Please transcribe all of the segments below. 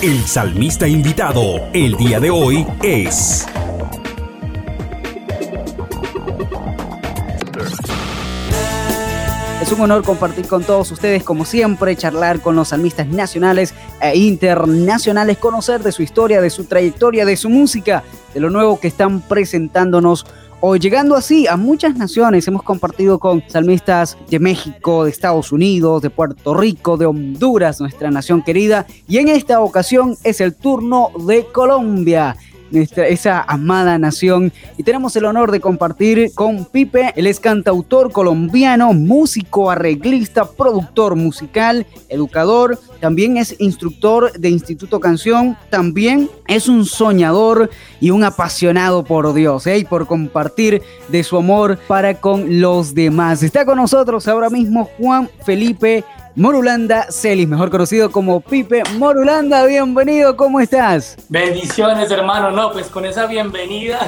El salmista invitado el día de hoy es... Es un honor compartir con todos ustedes, como siempre, charlar con los salmistas nacionales e internacionales, conocer de su historia, de su trayectoria, de su música, de lo nuevo que están presentándonos hoy. Llegando así a muchas naciones, hemos compartido con salmistas de México, de Estados Unidos, de Puerto Rico, de Honduras, nuestra nación querida, y en esta ocasión es el turno de Colombia, esa amada nación, y tenemos el honor de compartir con Pipe. Él es cantautor colombiano, músico, arreglista, productor musical, educador, también es instructor de Instituto Canción, también es un soñador y un apasionado por Dios, y por compartir de su amor para con los demás. Está con nosotros ahora mismo Juan Felipe Morulanda Celis, mejor conocido como Pipe Morulanda. Bienvenido, ¿cómo estás? Bendiciones, hermano. No, pues con esa bienvenida,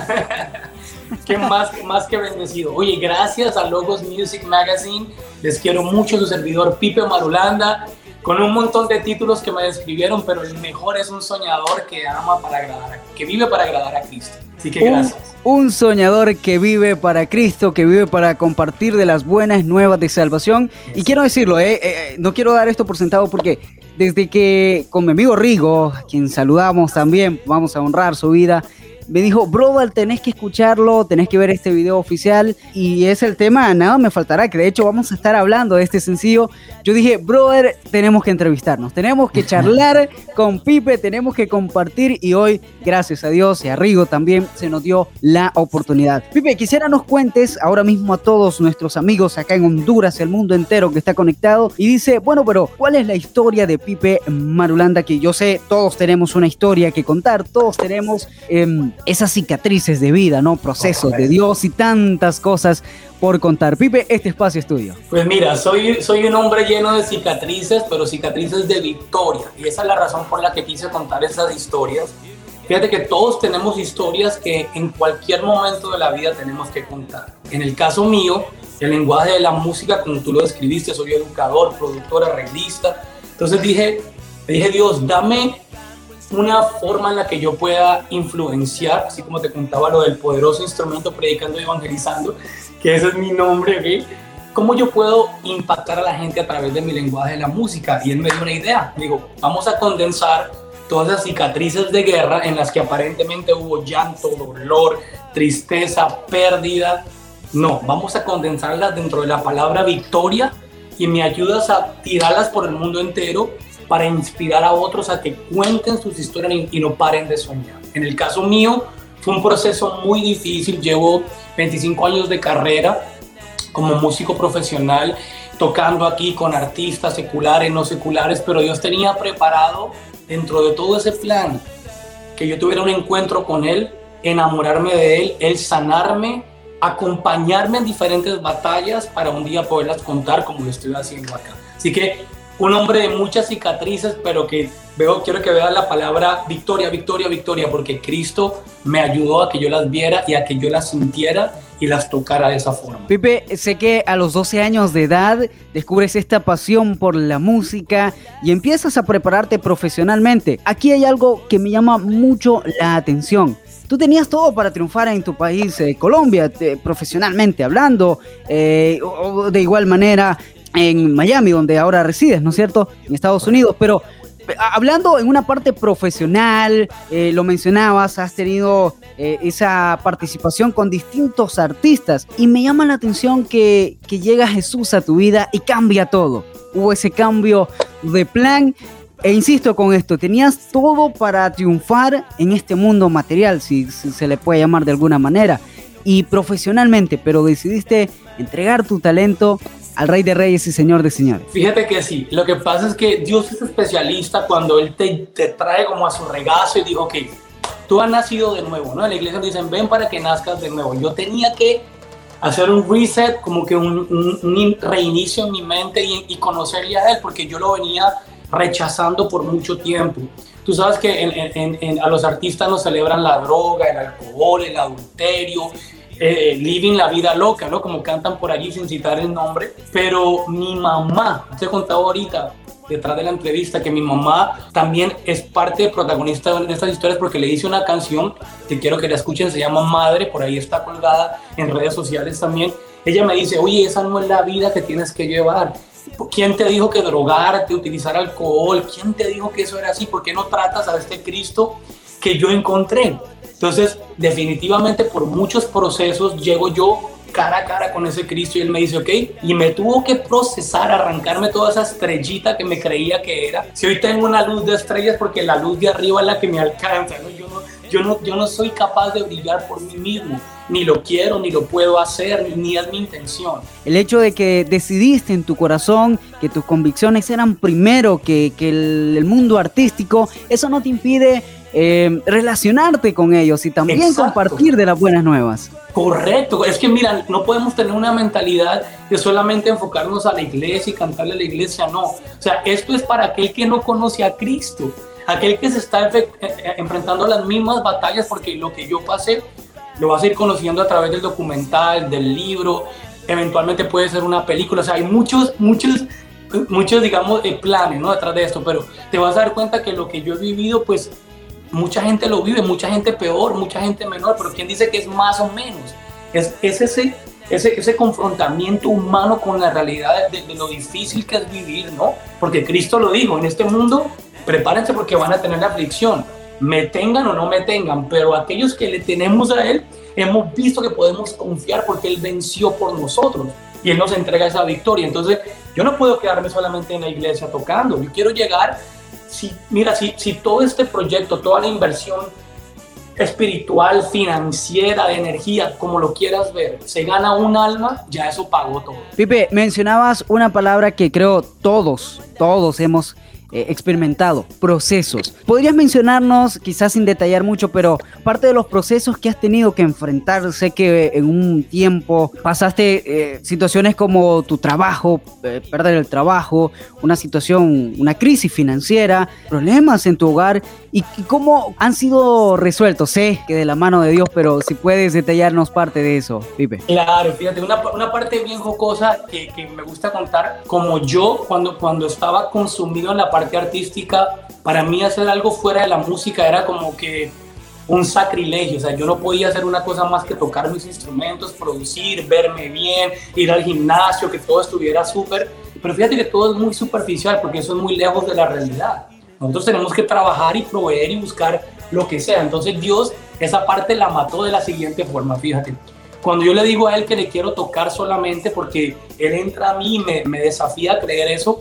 que más que bendecido. Oye, gracias a Logos Music Magazine, les quiero mucho, su servidor Pipe Morulanda, con un montón de títulos que me describieron, pero el mejor es un soñador que ama para agradar, que vive para agradar a Cristo. Así que gracias. Un soñador que vive para Cristo, que vive para compartir de las buenas nuevas de salvación. Y quiero decirlo, no quiero dar esto por sentado, porque desde que con mi amigo Rigo, a quien saludamos también, vamos a honrar su vida, me dijo: brother, tenés que escucharlo, tenés que ver este video oficial, y es el tema Nada Me Faltará, que de hecho vamos a estar hablando de este sencillo. Yo dije: brother, tenemos que entrevistarnos, tenemos que charlar con Pipe, tenemos que compartir, y hoy, gracias a Dios y a Rigo también, se nos dio la oportunidad. Pipe, quisiera nos cuentes ahora mismo a todos nuestros amigos acá en Honduras, el mundo entero que está conectado, y dice: bueno, pero ¿cuál es la historia de Pipe Morulanda? Que yo sé, todos tenemos una historia que contar, todos tenemos esas cicatrices de vida, ¿no? Procesos de Dios y tantas cosas por contar. Pipe, este espacio es tuyo. Pues mira, soy un hombre lleno de cicatrices, pero cicatrices de victoria. Y esa es la razón por la que quise contar esas historias. Fíjate que todos tenemos historias que en cualquier momento de la vida tenemos que contar. En el caso mío, el lenguaje de la música, como tú lo describiste, soy educador, productor, arreglista. Entonces dije, Dios, dame una forma en la que yo pueda influenciar, así como te contaba lo del poderoso instrumento predicando y evangelizando, que ese es mi nombre, ¿okay? ¿Cómo yo puedo impactar a la gente a través de mi lenguaje de la música? Y él me dio una idea. Digo, vamos a condensar todas las cicatrices de guerra en las que aparentemente hubo llanto, dolor, tristeza, pérdida. No, vamos a condensarlas dentro de la palabra victoria, y me ayudas a tirarlas por el mundo entero para inspirar a otros a que cuenten sus historias y no paren de soñar. En el caso mío, fue un proceso muy difícil. Llevo 25 años de carrera como músico profesional, tocando aquí con artistas seculares, no seculares, pero Dios tenía preparado dentro de todo ese plan que yo tuviera un encuentro con Él, enamorarme de Él sanarme, acompañarme en diferentes batallas para un día poderlas contar como lo estoy haciendo acá. Así que un hombre de muchas cicatrices, pero que quiero que veas la palabra victoria, victoria, victoria, porque Cristo me ayudó a que yo las viera y a que yo las sintiera y las tocara de esa forma. Pipe, sé que a los 12 años de edad descubres esta pasión por la música y empiezas a prepararte profesionalmente. Aquí hay algo que me llama mucho la atención. Tú tenías todo para triunfar en tu país, Colombia, profesionalmente hablando, o de igual manera en Miami, donde ahora resides, ¿no es cierto?, en Estados Unidos. Pero hablando en una parte profesional, lo mencionabas, has tenido esa participación con distintos artistas, y me llama la atención que llega Jesús a tu vida y cambia todo. Hubo ese cambio de plan, e insisto con esto, tenías todo para triunfar en este mundo material, si se le puede llamar de alguna manera, y profesionalmente, pero decidiste entregar tu talento al Rey de Reyes y Señor de Señores. Fíjate que sí, lo que pasa es que Dios es especialista cuando Él te trae como a su regazo y dijo: ok, tú has nacido de nuevo, ¿no? En la iglesia dicen: ven para que nazcas de nuevo. Yo tenía que hacer un reset, como que un reinicio en mi mente y conocerle a Él, porque yo lo venía rechazando por mucho tiempo. Tú sabes que a los artistas nos celebran la droga, el alcohol, el adulterio, living la vida loca, ¿no? Como cantan por allí sin citar el nombre. Pero mi mamá, te he contado ahorita, detrás de la entrevista, que mi mamá también es parte protagonista de estas historias porque le hice una canción que quiero que la escuchen, se llama Madre, por ahí está colgada en redes sociales también. Ella me dice, oye, esa no es la vida que tienes que llevar. ¿Quién te dijo que drogarte, utilizar alcohol? ¿Quién te dijo que eso era así? ¿Por qué no tratas a este Cristo que yo encontré? Entonces, definitivamente por muchos procesos llego yo cara a cara con ese Cristo y él me dice, ok, y me tuvo que procesar, arrancarme toda esa estrellita que me creía que era. Si hoy tengo una luz de estrellas porque la luz de arriba es la que me alcanza, ¿no? Yo no soy capaz de brillar por mí mismo, ni lo quiero, ni lo puedo hacer, ni es mi intención. El hecho de que decidiste en tu corazón que tus convicciones eran primero que el mundo artístico, eso no te impide relacionarte con ellos y también Exacto. Compartir de las buenas nuevas. Correcto, es que mira, no podemos tener una mentalidad de solamente enfocarnos a la iglesia y cantarle a la iglesia, no. O sea, esto es para aquel que no conoce a Cristo, aquel que se está enfrentando a las mismas batallas, porque lo que yo pasé lo vas a ir conociendo a través del documental, del libro, eventualmente puede ser una película, o sea, hay muchos, digamos, planes, ¿no? Detrás de esto, pero te vas a dar cuenta que lo que yo he vivido, pues, mucha gente lo vive, mucha gente peor, mucha gente menor, pero ¿quién dice que es más o menos? Es ese confrontamiento humano con la realidad de lo difícil que es vivir, ¿no? Porque Cristo lo dijo, en este mundo prepárense porque van a tener aflicción, me tengan o no me tengan, pero aquellos que le tenemos a Él, hemos visto que podemos confiar porque Él venció por nosotros y Él nos entrega esa victoria. Entonces, yo no puedo quedarme solamente en la iglesia tocando, yo quiero llegar. Si todo este proyecto, toda la inversión espiritual, financiera, de energía, como lo quieras ver, se gana un alma, ya eso pagó todo. Pipe, mencionabas una palabra que creo todos hemos experimentado, procesos. ¿Podrías mencionarnos, quizás sin detallar mucho, pero parte de los procesos que has tenido que enfrentar? Sé que en un tiempo pasaste situaciones como tu trabajo, perder el trabajo, una situación, una crisis financiera, problemas en tu hogar, y cómo han sido resueltos. Sé que de la mano de Dios, pero si puedes detallarnos parte de eso, Pipe. Claro, fíjate, una parte bien jocosa que me gusta contar, como yo cuando estaba consumido en la parte artística, para mí hacer algo fuera de la música era como que un sacrilegio, o sea, yo no podía hacer una cosa más que tocar mis instrumentos, producir, verme bien, ir al gimnasio, que todo estuviera súper, pero fíjate que todo es muy superficial porque eso es muy lejos de la realidad. Nosotros tenemos que trabajar y proveer y buscar lo que sea. Entonces Dios esa parte la mató de la siguiente forma, fíjate. Cuando yo le digo a Él que le quiero tocar solamente porque Él entra a mí y me desafía a creer eso,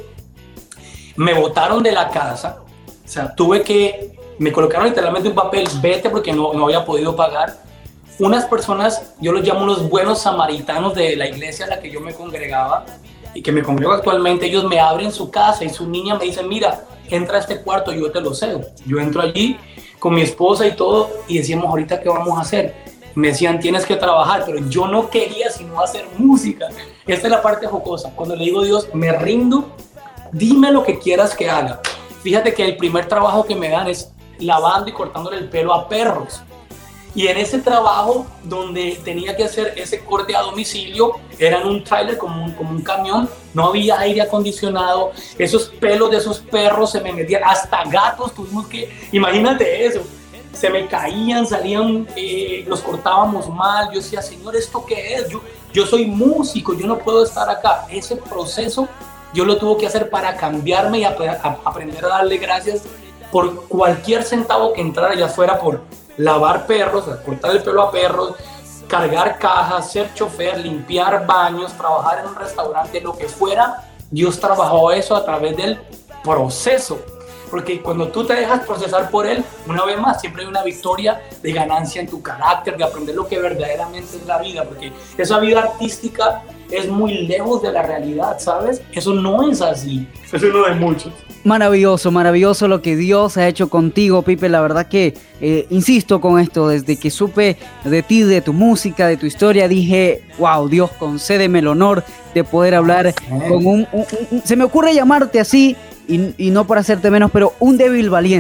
me botaron de la casa. O sea, me colocaron literalmente un papel, vete, porque no había podido pagar. Unas personas, yo los llamo los buenos samaritanos de la iglesia a la que yo me congregaba y que me congrego actualmente, ellos me abren su casa y su niña me dice, mira, entra a este cuarto, yo te lo cedo. Yo entro allí con mi esposa y todo y decíamos, ahorita, ¿qué vamos a hacer? Me decían, tienes que trabajar, pero yo no quería sino hacer música. Esta es la parte jocosa. Cuando le digo a Dios, me rindo, dime lo que quieras que haga. Fíjate que el primer trabajo que me dan es lavando y cortándole el pelo a perros. Y en ese trabajo, donde tenía que hacer ese corte a domicilio, era en un tráiler como un camión, no había aire acondicionado, esos pelos de esos perros se me metían, hasta gatos tuvimos que, imagínate eso, se me caían, salían, los cortábamos mal. Yo decía, Señor, ¿esto qué es? Yo soy músico, yo no puedo estar acá. Ese proceso yo lo tuve que hacer para cambiarme y aprender a darle gracias por cualquier centavo que entrara, ya fuera por lavar perros, cortar el pelo a perros, cargar cajas, ser chofer, limpiar baños, trabajar en un restaurante, lo que fuera. Dios trabajó eso a través del proceso, porque cuando tú te dejas procesar por Él, una vez más, siempre hay una victoria de ganancia en tu carácter, de aprender lo que verdaderamente es la vida, porque esa vida artística es muy lejos de la realidad, ¿sabes? Eso no es así, es uno de muchos. Maravilloso, maravilloso lo que Dios ha hecho contigo, Pipe. La verdad que, insisto con esto, desde que supe de ti, de tu música, de tu historia, dije, wow, Dios, concédeme el honor de poder hablar con se me ocurre llamarte así, y no para hacerte menos, pero un débil valiente.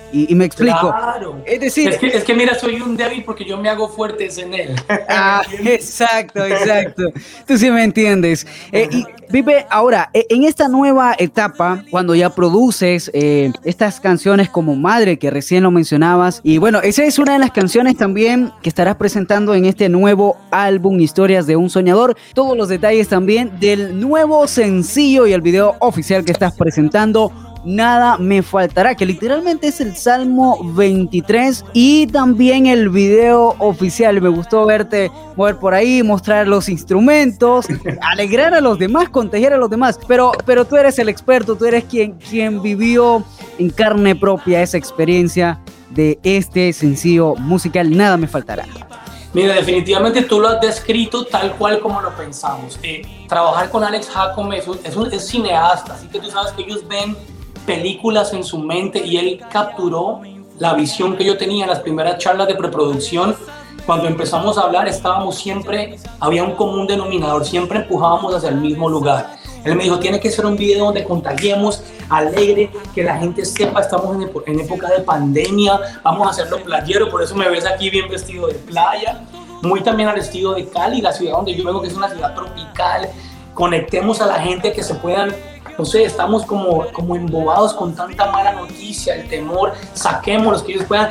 Y me explico. Claro. Es decir... Es que mira, soy un débil porque yo me hago fuerte en él. Exacto. Tú sí me entiendes. Y Pipe, ahora, en esta nueva etapa, cuando ya produces estas canciones como Madre, que recién lo mencionabas, y bueno, esa es una de las canciones también que estarás presentando en este nuevo álbum Historias de un Soñador. Todos los detalles también del nuevo sencillo y el video oficial que estás presentando, Nada me faltará, que literalmente es el Salmo 23, y también el video oficial. Me gustó verte mover por ahí, mostrar los instrumentos, alegrar a los demás, contagiar a los demás, pero tú eres el experto, tú eres quien vivió en carne propia esa experiencia de este sencillo musical, Nada me faltará. Mira, definitivamente tú lo has descrito tal cual como lo pensamos. Trabajar con Alex Jacome es cineasta, así que tú sabes que ellos ven películas en su mente y él capturó la visión que yo tenía en las primeras charlas de preproducción. Cuando empezamos a hablar había un común denominador, siempre empujábamos hacia el mismo lugar. Él me dijo, tiene que ser un video donde contagiemos, alegre, que la gente sepa, estamos en época de pandemia, vamos a hacerlo playero, por eso me ves aquí bien vestido de playa, muy también al estilo de Cali, la ciudad donde yo vengo, que es una ciudad tropical. Conectemos a la gente, que se puedan, no sé, estamos como embobados con tanta mala noticia, el temor, saquémoslos, que ellos puedan,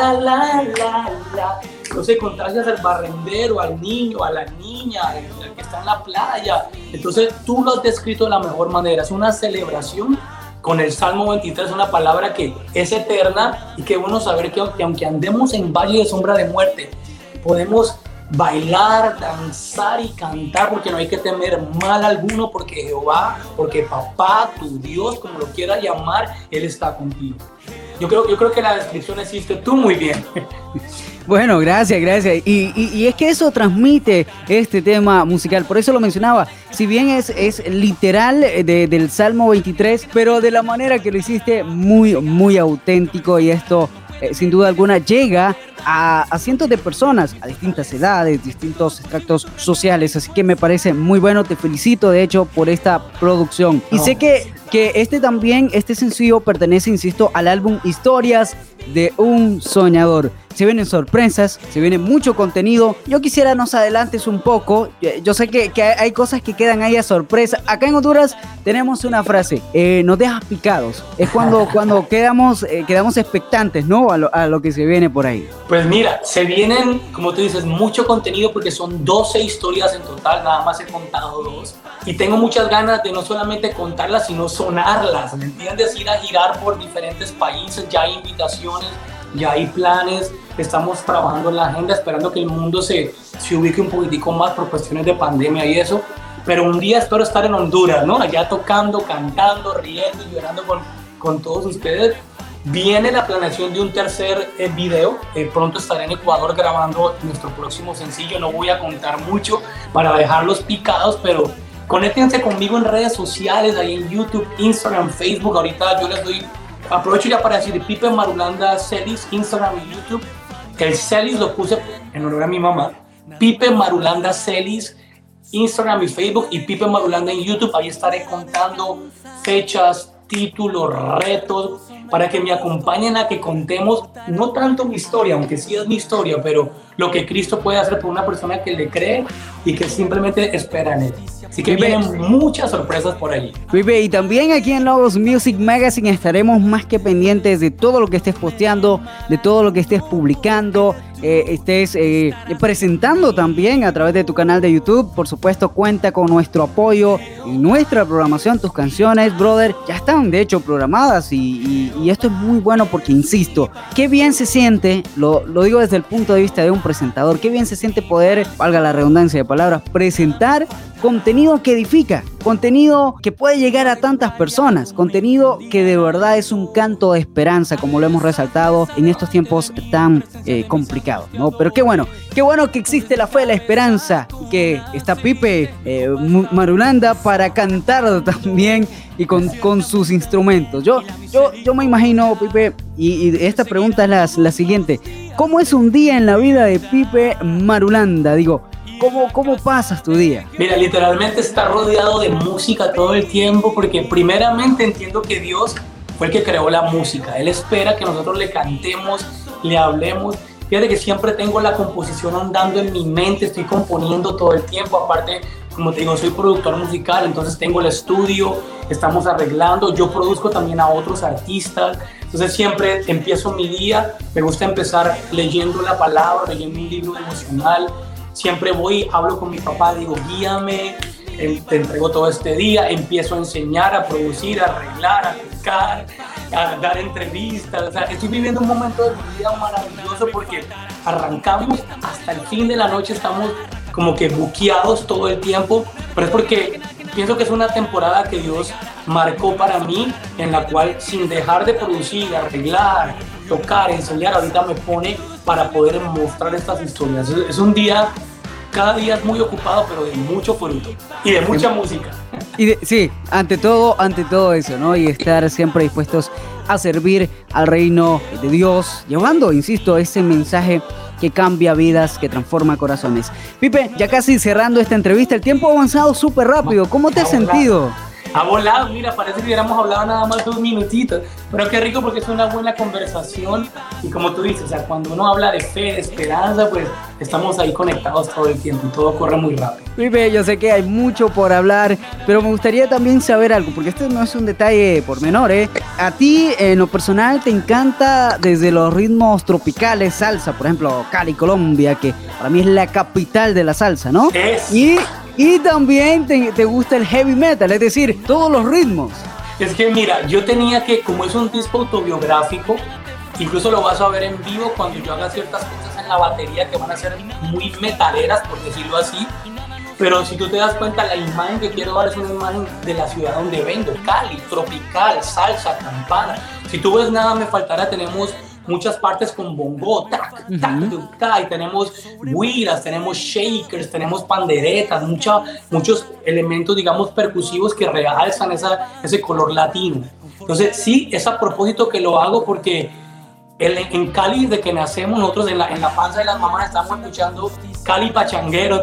no sé, contagias al barrendero, al niño, a la niña, al que está en la playa. Entonces tú lo has descrito de la mejor manera, es una celebración con el Salmo 23, una palabra que es eterna, y que bueno saber que aunque andemos en valle de sombra de muerte, podemos bailar, danzar y cantar, porque no hay que temer mal alguno, porque Jehová, porque papá, tu Dios, como lo quieras llamar, Él está contigo. Yo creo que la descripción existe tú muy bien. Bueno, gracias. Y es que eso transmite este tema musical, por eso lo mencionaba. Si bien es literal del Salmo 23, pero de la manera que lo hiciste, muy, muy auténtico, y esto sin duda alguna llega a cientos de personas, a distintas edades, distintos extractos sociales, así que me parece muy bueno. Te felicito de hecho por esta producción. Y sé que este sencillo pertenece, insisto, al álbum Historias de un Soñador. Se vienen sorpresas, se viene mucho contenido. Yo quisiera nos adelantes un poco. Yo sé que hay cosas que quedan ahí a sorpresa. Acá en Honduras tenemos una frase, nos dejas picados. Es cuando quedamos expectantes, ¿no? A lo que se viene por ahí. Pues mira, se vienen, como tú dices, mucho contenido, porque son 12 historias en total, nada más he contado 2. Y tengo muchas ganas de no solamente contarlas, sino sonarlas, ¿me entiendes? Ir a girar por diferentes países, ya hay invitaciones, ya hay planes, estamos trabajando en la agenda, esperando que el mundo se ubique un poquitico más por cuestiones de pandemia y eso. Pero un día espero estar en Honduras, ¿no? Allá tocando, cantando, riendo y llorando con todos ustedes. Viene la planeación de un tercer video. Pronto estaré en Ecuador grabando nuestro próximo sencillo. No voy a contar mucho para dejarlos picados, pero conéctense conmigo en redes sociales, ahí en YouTube, Instagram, Facebook. Ahorita yo aprovecho ya para decir Pipe Marulanda Celis, Instagram y YouTube. El Celis lo puse en honor a mi mamá. Pipe Marulanda Celis, Instagram y Facebook, y Pipe Marulanda en YouTube. Ahí estaré contando fechas, títulos, retos, para que me acompañen a que contemos no tanto mi historia, aunque sí es mi historia, pero lo que Cristo puede hacer por una persona que le cree y que simplemente espera en Él. Así que vienen muchas sorpresas por allí. Pipe, y también aquí en Logos Music Magazine estaremos más que pendientes de todo lo que estés posteando, de todo lo que estés publicando, estés presentando también a través de tu canal de YouTube. Por supuesto, cuenta con nuestro apoyo y nuestra programación. Tus canciones, brother, ya están de hecho programadas, y esto es muy bueno porque, insisto, qué bien se siente, lo digo desde el punto de vista de un presentador, qué bien se siente poder, valga la redundancia de palabras, presentar contenido que edifica, contenido que puede llegar a tantas personas, contenido que de verdad es un canto de esperanza, como lo hemos resaltado en estos tiempos tan complicados, ¿no? Pero qué bueno que existe la fe, la esperanza, y que está Pipe Marulanda para cantar también y con sus instrumentos. Yo me imagino, Pipe, y esta pregunta es la siguiente: ¿cómo es un día en la vida de Pipe Marulanda? Digo, ¿Cómo pasas tu día? Mira, literalmente estar rodeado de música todo el tiempo, porque primeramente entiendo que Dios fue el que creó la música. Él espera que nosotros le cantemos, le hablemos. Fíjate que siempre tengo la composición andando en mi mente, estoy componiendo todo el tiempo. Aparte, como te digo, soy productor musical, entonces tengo el estudio, estamos arreglando, yo produzco también a otros artistas. Entonces siempre empiezo mi día, me gusta empezar leyendo la palabra, leyendo un libro devocional. Siempre voy, hablo con mi papá, digo, guíame, te entrego todo este día, empiezo a enseñar, a producir, a arreglar, a tocar, a dar entrevistas. O sea, estoy viviendo un momento de mi vida maravilloso porque arrancamos hasta el fin de la noche, estamos como que buqueados todo el tiempo, pero es porque pienso que es una temporada que Dios marcó para mí, en la cual sin dejar de producir, arreglar, tocar, enseñar, ahorita me pone para poder mostrar estas historias. Es un día, cada día es muy ocupado, pero de mucho fruto y de mucha música. Sí, ante todo eso, ¿no? Y estar siempre dispuestos a servir al reino de Dios, llevando, insisto, ese mensaje que cambia vidas, que transforma corazones. Pipe, ya casi cerrando esta entrevista, el tiempo ha avanzado súper rápido. ¿Cómo te has sentido? Ha volado, mira, parece que hubiéramos hablado nada más 2 minutitos, pero qué rico porque es una buena conversación y como tú dices, o sea, cuando uno habla de fe, de esperanza, pues estamos ahí conectados todo el tiempo y todo corre muy rápido. Pipe, yo sé que hay mucho por hablar, pero me gustaría también saber algo, porque este no es un detalle por menor, ¿eh? A ti, en lo personal, te encanta desde los ritmos tropicales, salsa, por ejemplo, Cali, Colombia, que para mí es la capital de la salsa, ¿no? Y también te gusta el heavy metal, es decir, todos los ritmos. Es que mira, yo tenía que, como es un disco autobiográfico, incluso lo vas a ver en vivo cuando yo haga ciertas cosas en la batería que van a ser muy metaleras, por decirlo así. Pero si tú te das cuenta, la imagen que quiero dar es una imagen de la ciudad donde vengo, Cali, tropical, salsa, campana. Si tú ves Nada Me Faltará, tenemos muchas partes con bongo, tac, tac, tac, y tenemos guiras, tenemos shakers, tenemos panderetas, muchos elementos, digamos, percusivos que realzan ese color latino. Entonces, sí, es a propósito que lo hago porque en Cali, desde que nacemos, nosotros en la panza de las mamás estamos escuchando Cali pachanguero,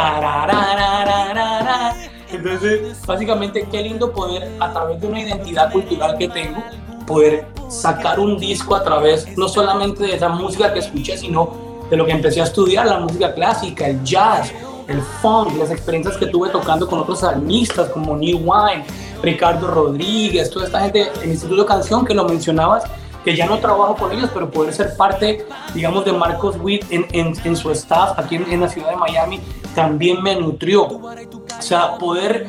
entonces, básicamente, qué lindo poder, a través de una identidad cultural que tengo, poder sacar un disco a través no solamente de esa música que escuché, sino de lo que empecé a estudiar, la música clásica, el jazz, el funk, las experiencias que tuve tocando con otros salmistas como Neil Wine, Ricardo Rodríguez, toda esta gente, el Instituto Canción que lo mencionabas, que ya no trabajo con ellos, pero poder ser parte, digamos, de Marcos Witt en su staff aquí en la ciudad de Miami, también me nutrió. O sea, poder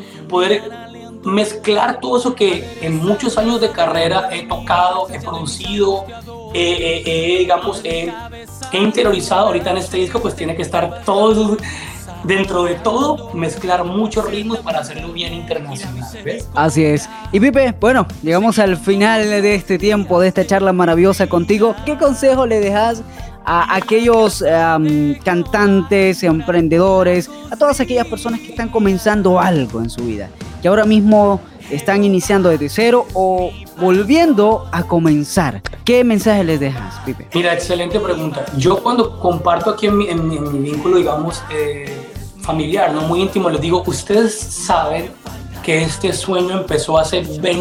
mezclar todo eso que en muchos años de carrera he tocado, he producido, digamos, he interiorizado ahorita en este disco, pues tiene que estar todo dentro de todo, mezclar muchos ritmos para hacerlo bien internacional, ¿ves? Así es. Y Pipe, bueno, llegamos al final de este tiempo, de esta charla maravillosa contigo. ¿Qué consejo le dejas a aquellos cantantes, emprendedores, a todas aquellas personas que están comenzando algo en su vida, que ahora mismo están iniciando desde cero o volviendo a comenzar? ¿Qué mensaje les dejas, Pipe? Mira, excelente pregunta. Yo cuando comparto aquí en mi vínculo, digamos, familiar, no muy íntimo, les digo, ustedes saben que este sueño empezó hace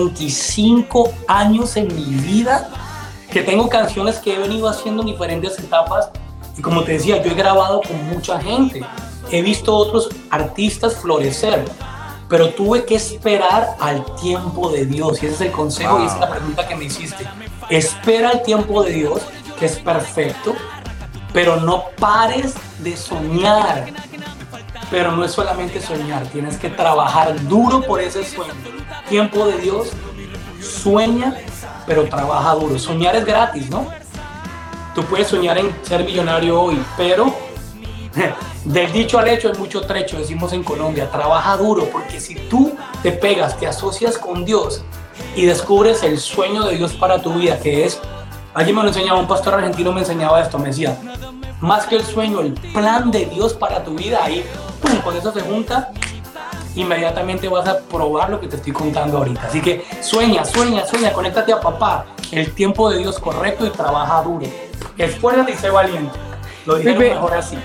25 años en mi vida, que tengo canciones que he venido haciendo en diferentes etapas y como te decía, yo he grabado con mucha gente, he visto otros artistas florecer, pero tuve que esperar al tiempo de Dios y ese es el consejo y esa es la pregunta que me hiciste. Espera el tiempo de Dios, que es perfecto, pero no pares de soñar. Pero no es solamente soñar, tienes que trabajar duro por ese sueño. Tiempo de Dios, sueña, pero trabaja duro. Soñar es gratis, ¿no? Tú puedes soñar en ser millonario hoy, pero del dicho al hecho hay mucho trecho, decimos en Colombia. Trabaja duro, porque si tú te pegas, te asocias con Dios y descubres el sueño de Dios para tu vida, que es, alguien me lo enseñaba, un pastor argentino me enseñaba esto, me decía, más que el sueño, el plan de Dios para tu vida, ahí, ¡pum!, con eso se junta, inmediatamente vas a probar lo que te estoy contando ahorita. Así que sueña, conéctate a papá, el tiempo de Dios correcto y trabaja duro. Esfuérzate y sé valiente. Lo dijeron mejor así.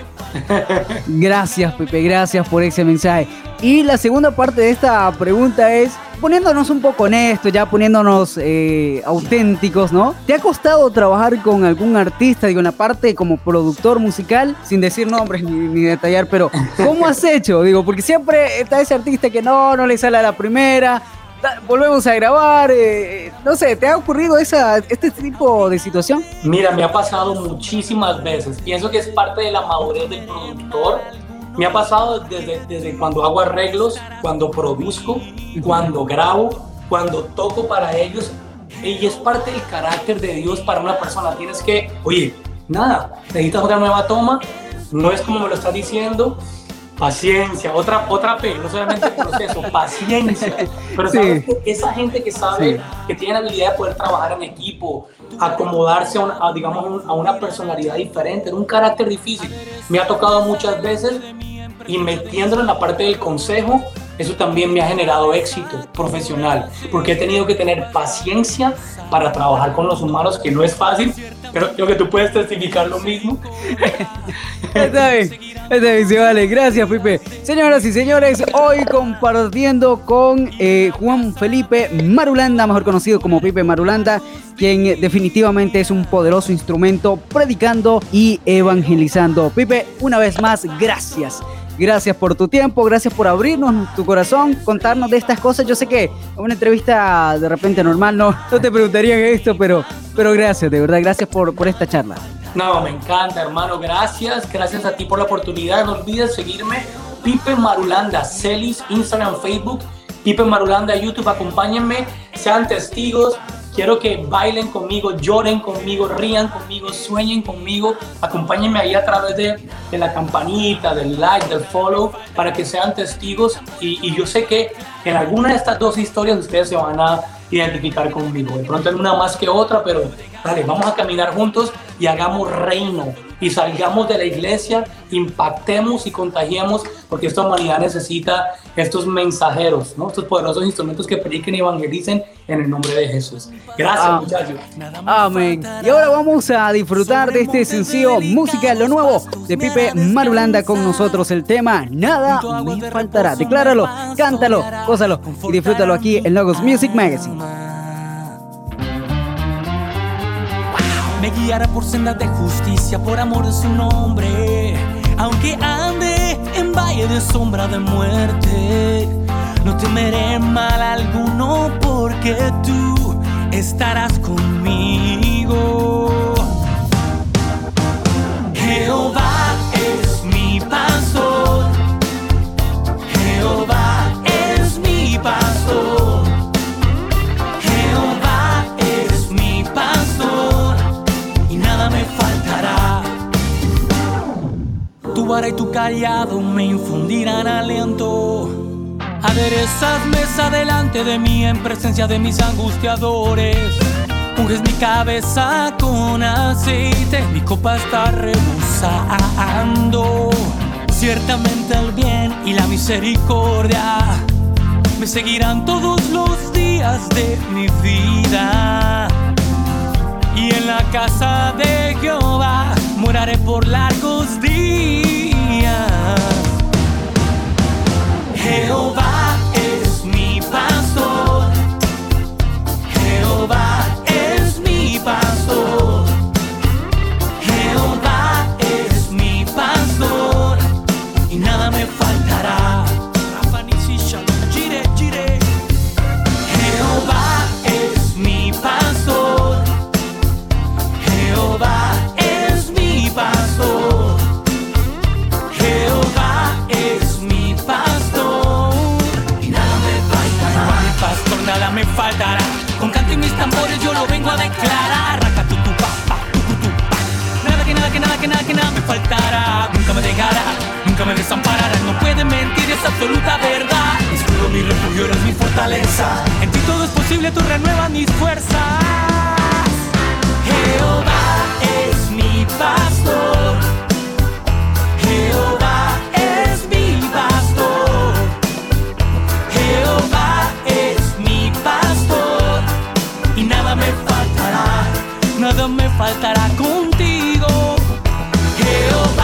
Gracias, Pepe, gracias por ese mensaje. Y la segunda parte de esta pregunta es, poniéndonos un poco honestos, ya poniéndonos auténticos, ¿no? ¿Te ha costado trabajar con algún artista, digo, en la parte como productor musical, sin decir nombres ni detallar, pero ¿cómo has hecho? Digo, porque siempre está ese artista que no le sale a la primera, volvemos a grabar, no sé, ¿te ha ocurrido este tipo de situación? Mira, me ha pasado muchísimas veces. Pienso que es parte de la madurez del productor. Me ha pasado desde cuando hago arreglos, cuando produzco, cuando grabo, cuando toco para ellos. Y es parte del carácter de Dios para una persona. Tienes que, oye, nada, necesitas otra nueva toma. No es como me lo estás diciendo. Paciencia, otra P, no solamente el proceso, paciencia. Pero sabes que esa gente que sabe, que tiene la habilidad de poder trabajar en equipo, acomodarse a una personalidad diferente, en un carácter difícil. Me ha tocado muchas veces y metiéndolo en la parte del consejo, eso también me ha generado éxito profesional, porque he tenido que tener paciencia para trabajar con los humanos, que no es fácil, pero creo que tú puedes testificar lo mismo. Está bien, sí, vale. Gracias, Pipe. Señoras y señores, hoy compartiendo con Juan Felipe Marulanda, mejor conocido como Pipe Marulanda, quien definitivamente es un poderoso instrumento predicando y evangelizando. Pipe, una vez más, gracias. Gracias por tu tiempo, gracias por abrirnos tu corazón, contarnos de estas cosas. Yo sé que en una entrevista de repente normal no te preguntarían esto, pero gracias, de verdad, gracias por esta charla. No, me encanta, hermano, gracias a ti por la oportunidad. No olvides seguirme, Pipe Marulanda, Celis, Instagram, Facebook, Pipe Marulanda, YouTube. Acompáñenme, sean testigos. Quiero que bailen conmigo, lloren conmigo, rían conmigo, sueñen conmigo. Acompáñenme ahí a través de la campanita, del like, del follow, para que sean testigos. Y yo sé que en alguna de estas dos historias ustedes se van a identificar conmigo. De pronto en una más que otra, pero dale, vamos a caminar juntos y hagamos reino. Y salgamos de la iglesia, impactemos y contagiemos, porque esta humanidad necesita estos mensajeros, ¿no? Estos poderosos instrumentos que prediquen y evangelicen en el nombre de Jesús. Gracias, muchachos. Amén. Y ahora vamos a disfrutar de este sencillo musical, lo nuevo de Pipe Marulanda con nosotros. El tema Nada Me Faltará. Decláralo, cántalo, gózalo y disfrútalo aquí en Logos Music Magazine. Me guiará por sendas de justicia, por amor de su nombre. Aunque ande en valle de sombra de muerte, no temeré mal alguno, porque tú estarás conmigo. Jehová es mi pastor, Jehová es mi pastor, Jehová es mi pastor, y nada me faltará. Tu vara y tu callado me infundirán aliento. Aderezas mesa delante de mí en presencia de mis angustiadores. Unges mi cabeza con aceite, mi copa está rebosando. Ciertamente el bien y la misericordia me seguirán todos los días de mi vida. Y en la casa de Jehová moraré por largos días. Jehová es mi pastor, Jehová es mi pastor, Jehová es mi pastor, y nada me faltará. Jehová es mi pastor, Jehová es mi pastor, Jehová es mi pastor, y nada me faltará. Jehová mi pastor, nada me faltará. Con canto y mis tambores yo lo vengo a declarar. Nada me faltará. Nunca me dejará, nunca me desamparará. No puede mentir, es absoluta verdad. Mi escudo, mi refugio, eres mi fortaleza. En ti todo es posible, tú renuevas mis fuerzas. Jehová es mi pastor, Jehová es mi pastor, Jehová es mi pastor, y nada me faltará contigo. Jehová